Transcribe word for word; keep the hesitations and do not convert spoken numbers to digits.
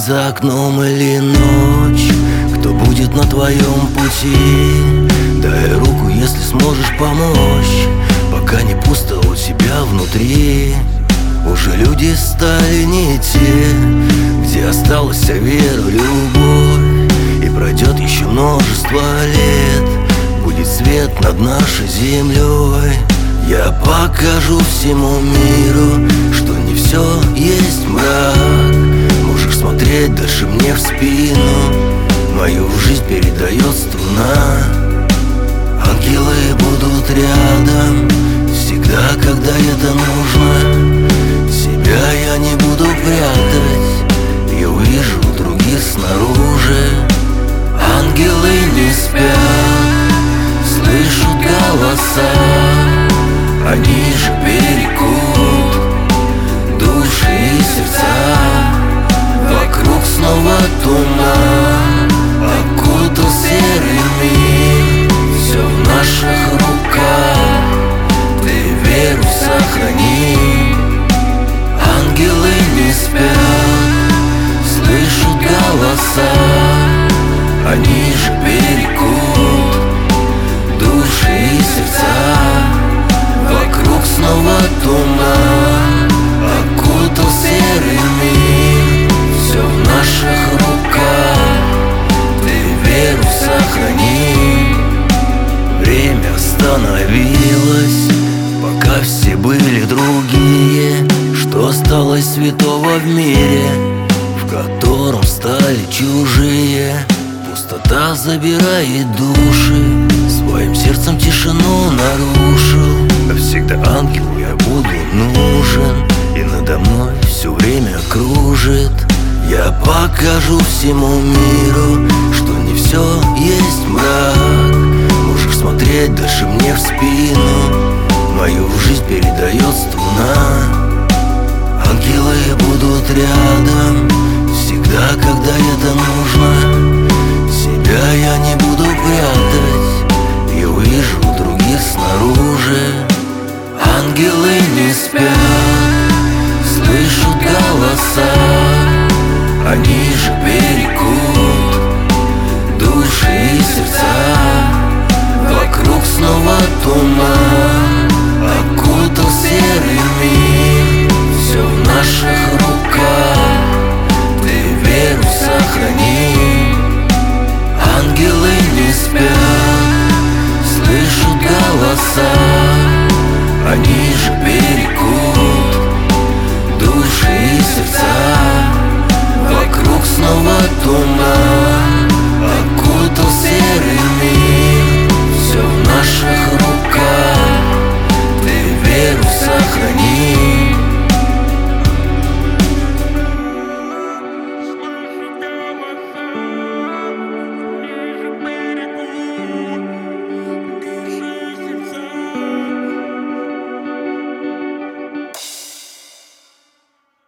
за окном или ночь, кто будет на твоем пути. Дай руку, если сможешь помочь, пока не пусто у тебя внутри. Уже люди стали не те, где осталась вся вера, любовь. И пройдет еще множество лет, будет свет над нашей землей. Я покажу всему миру, что не все есть мрак. Можешь смотреть дальше мне в спину, мою жизнь передает струна. Ангелы будут рядом всегда, когда это нужно. Себя я не буду прятать, я увижу других снаружи. Ангелы не спят, слышат голоса, они же берегут души и сердца. Вокруг снова туман, окутал серый мир. Все в наших руках, ты веру сохрани. Ангелы не спят, слышат голоса, они же берегут души и сердца. Вокруг снова туман, окутал серый мир. Все в наших руках, ты веру сохрани. Время остановилось, пока все были другие. Что осталось святого в мире, в котором стали чужие? Пустота забирает души, своим сердцем тишину нарушил. А всегда ангелу я буду нужен, и надо мной все время кружит. Я покажу всему миру, что не все есть мрак. Можешь смотреть дальше мне в спину, мою жизнь передает струна. Ангелы будут рядом всегда, когда это нужно. Себя я не буду прятать, я увижу других снаружи. Ангелы не спят, слышат голоса, они же берегут души и сердца. Вокруг снова туман, окутал серый мир. Все в наших руках, ты веру сохрани. Ангелы не спят, слышат голоса, они